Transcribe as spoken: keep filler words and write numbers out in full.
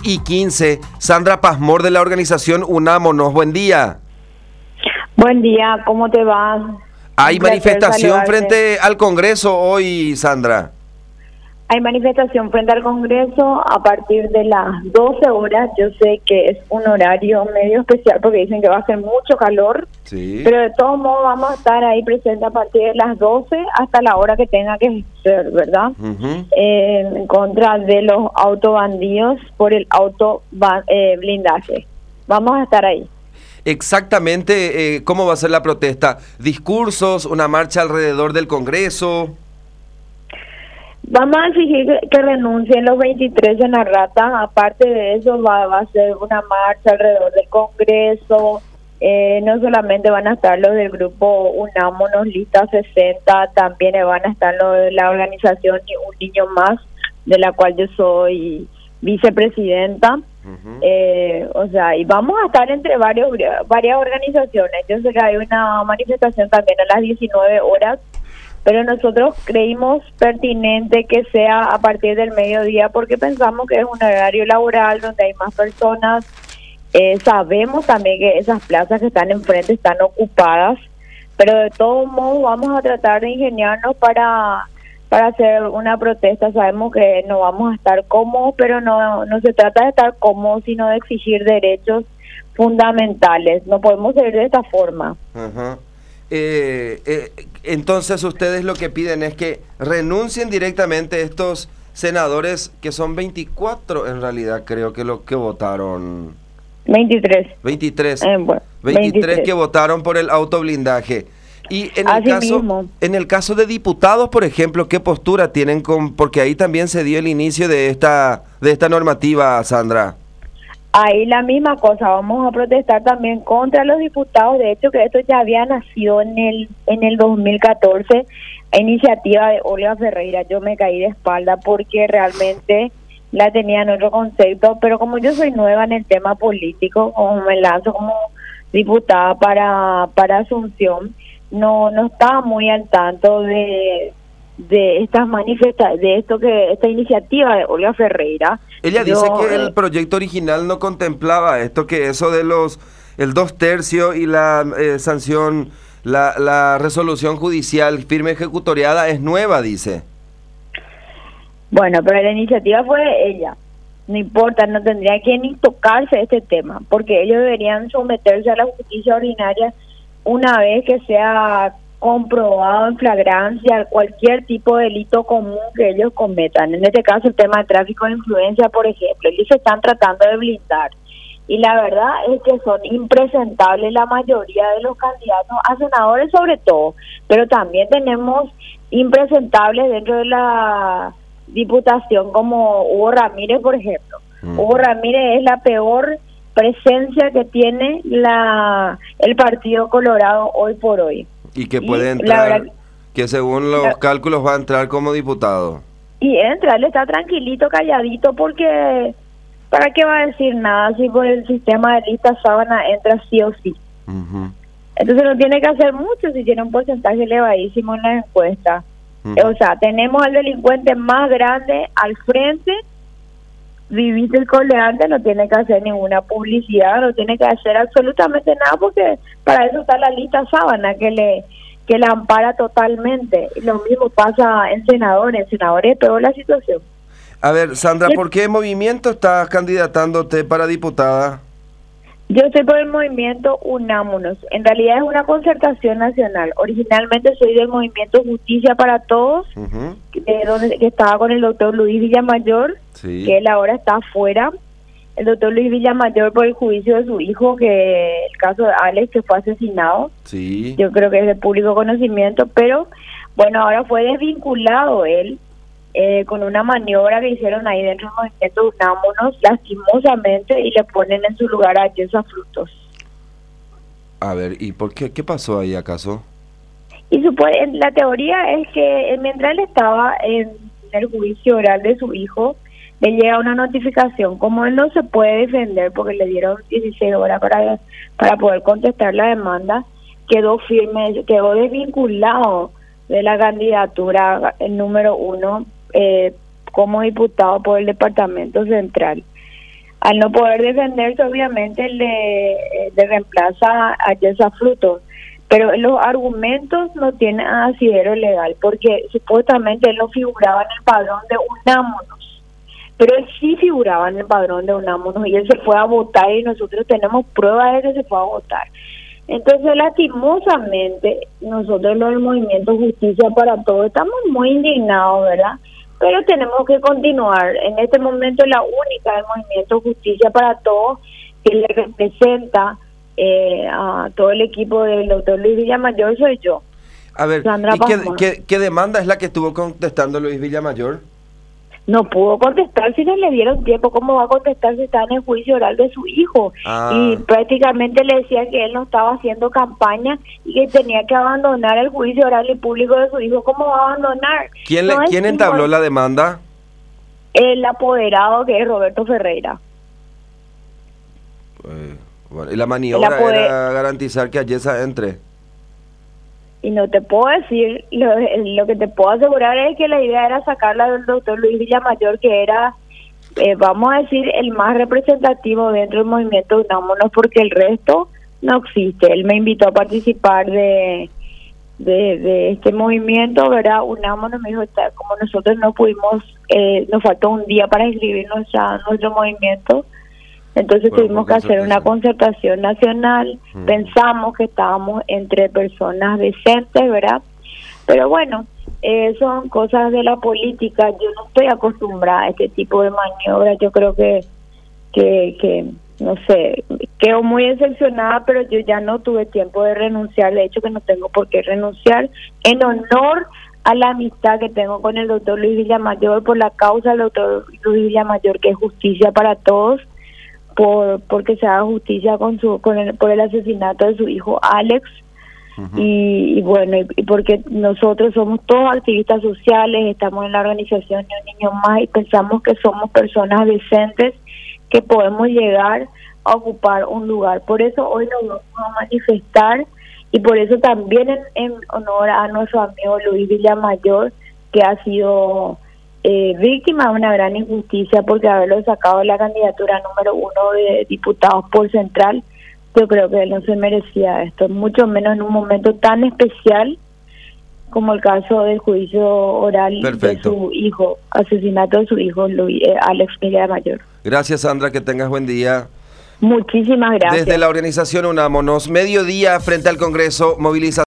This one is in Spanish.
y quince. Sandra Pazmor de la organización Unámonos, buen día. Buen día, ¿cómo te va? Hay manifestación frente al Congreso hoy, Sandra. Hay manifestación frente al Congreso a partir de las doce horas. Yo sé que es un horario medio especial porque dicen que va a hacer mucho calor, sí. Pero de todos modos vamos a estar ahí presentes a partir de las doce hasta la hora que tenga que ser, ¿verdad? Uh-huh. eh, en contra de los autobandidos por el auto eh, blindaje. Vamos a estar ahí. Exactamente, eh, ¿cómo va a ser la protesta? ¿Discursos, una marcha alrededor del Congreso? Vamos a exigir que renuncien los veintitrés en la rata. Aparte de eso, va, va a ser una marcha alrededor del Congreso. Eh, no solamente van a estar los del grupo Unámonos, Lista sesenta, también van a estar los de la organización Un Niño Más, de la cual yo soy vicepresidenta. Uh-huh. eh, o sea, y vamos a estar entre varios varias organizaciones. Yo sé que hay una manifestación también a las diecinueve horas, pero nosotros creímos pertinente que sea a partir del mediodía porque pensamos que es un horario laboral donde hay más personas. Eh, sabemos también que esas plazas que están enfrente están ocupadas, pero de todos modos vamos a tratar de ingeniarnos para para hacer una protesta. Sabemos que no vamos a estar cómodos, pero no no se trata de estar cómodos, sino de exigir derechos fundamentales. No podemos seguir de esta forma. Uh-huh. eh, eh, entonces ustedes lo que piden es que renuncien directamente estos senadores, que son veinticuatro en realidad, creo que lo que votaron. veintitrés. veintitrés. Eh, bueno, veintitrés, veintitrés que votaron por el autoblindaje. Y en el Así caso mismo. en el caso de diputados, por ejemplo, ¿qué postura tienen con porque ahí también se dio el inicio de esta de esta normativa, Sandra? Ahí la misma cosa, vamos a protestar también contra los diputados. De hecho, que esto ya había nacido en el en el dos mil catorce, a iniciativa de Olga Ferreira. Yo me caí de espalda porque realmente la tenía en otro concepto, pero como yo soy nueva en el tema político, como me lanzo como diputada para para Asunción, no no estaba muy al tanto de de estas manifestaciones, de esto que esta iniciativa de Olga Ferreira. Ella yo, dice que el eh, proyecto original no contemplaba esto, que eso de los el dos tercios y la eh, sanción, la la resolución judicial firme ejecutoriada es nueva, dice. Bueno, pero la iniciativa fue de ella. No importa, no tendría que ni tocarse este tema, porque ellos deberían someterse a la justicia ordinaria una vez que sea comprobado en flagrancia cualquier tipo de delito común que ellos cometan. En este caso, el tema de tráfico de influencia, por ejemplo, ellos se están tratando de blindar. Y la verdad es que son impresentables la mayoría de los candidatos a senadores, sobre todo, pero también tenemos impresentables dentro de la diputación, como Hugo Ramírez, por ejemplo. Uh-huh. Hugo Ramírez es la peor presencia que tiene la el Partido Colorado hoy por hoy. Y que puede y entrar, verdad, que según los la, cálculos va a entrar como diputado. Y entra, él está tranquilito, calladito, porque ¿para qué va a decir nada si por el sistema de lista sábana entra sí o sí? Uh-huh. Entonces no tiene que hacer mucho si tiene un porcentaje elevadísimo en la encuesta. Uh-huh. O sea, tenemos al delincuente más grande al frente. Viviste el Coleante, no tiene que hacer ninguna publicidad, no tiene que hacer absolutamente nada, porque para eso está la lista sábana que le que la ampara totalmente. Lo mismo pasa en senadores, en senadores es peor la situación. A ver, Sandra, ¿por qué movimiento estás candidatándote para diputada? Yo estoy por el movimiento Unámonos. En realidad es una concertación nacional. Originalmente soy del movimiento Justicia para Todos, uh-huh. que, donde, que estaba con el doctor Luis Villamayor, sí. que él ahora está afuera. El doctor Luis Villamayor por el juicio de su hijo, que el caso de Alex, que fue asesinado. Sí. Yo creo que es de público conocimiento, pero bueno, ahora fue desvinculado él. Eh, con una maniobra que hicieron ahí dentro del movimiento Unámonos, lastimosamente, y le ponen en su lugar a Yesa Frutos. A ver, ¿y por qué? ¿Qué pasó ahí acaso? Y supone, la teoría es que mientras él estaba en el juicio oral de su hijo, le llega una notificación. Como él no se puede defender porque le dieron dieciséis horas para, para poder contestar la demanda, quedó firme, quedó desvinculado de la candidatura el número uno eh, como diputado por el Departamento Central. al no poder defenderse, obviamente le, le reemplaza a Yesa Frutos. Pero los argumentos no tienen asidero legal, porque supuestamente él no figuraba en el padrón de Unámonos, pero él sí figuraba en el padrón de Unámonos y él se fue a votar y nosotros tenemos pruebas de que se fue a votar. Entonces, lastimosamente, nosotros los del Movimiento Justicia para Todos estamos muy indignados, ¿verdad? Pero tenemos que continuar. En este momento la única del Movimiento Justicia para Todos que le representa eh, a todo el equipo del doctor Luis Villamayor soy yo. A ver, Sandra ¿y qué, Pazman. qué, qué demanda es la que estuvo contestando Luis Villamayor? No pudo contestar si no le dieron tiempo. ¿Cómo va a contestar si está en el juicio oral de su hijo? Ah. Y prácticamente le decían que él no estaba haciendo campaña y que tenía que abandonar el juicio oral y público de su hijo. ¿Cómo va a abandonar? ¿Quién, le, No es ¿quién tipo- entabló la demanda? El apoderado, que es Roberto Ferreira. Eh, bueno, y la maniobra El apoder- era garantizar que Ayesa entre. Y no te puedo decir, lo, lo que te puedo asegurar es que la idea era sacarla del doctor Luis Villamayor, que era, eh, vamos a decir, el más representativo dentro del movimiento Unámonos, porque el resto no existe. Él me invitó a participar de, de, de este movimiento, ¿verdad? Unámonos me dijo, está, como nosotros no pudimos, eh, nos faltó un día para inscribir nuestra, nuestro movimiento. Entonces Bueno, tuvimos por que hacer una concertación nacional, Mm. pensamos que estábamos entre personas decentes, ¿verdad? Pero bueno, eh, son cosas de la política, yo no estoy acostumbrada a este tipo de maniobras, yo creo que, que, que no sé, quedo muy decepcionada, pero yo ya no tuve tiempo de renunciar, de hecho que no tengo por qué renunciar, en honor a la amistad que tengo con el doctor Luis Villamayor, por la causa del doctor Luis Villamayor, que es justicia para todos, por porque se haga justicia con su con el, por el asesinato de su hijo Alex. Ujú. y, y bueno, y, y porque nosotros somos todos activistas sociales, estamos en la organización Ni un Niño Más y pensamos que somos personas decentes que podemos llegar a ocupar un lugar. Por eso hoy nos vamos a manifestar y por eso también en, en honor a nuestro amigo Luis Villamayor, que ha sido Eh, víctima de una gran injusticia porque haberlo sacado de la candidatura número uno de diputados por Central. Yo creo que él no se merecía esto, mucho menos en un momento tan especial como el caso del juicio oral. Perfecto. De su hijo, asesinato de su hijo Luis, eh, Alex Villamayor. Gracias, Sandra, que tengas buen día. Muchísimas gracias. Desde la organización Unámonos, mediodía frente al Congreso, movilización.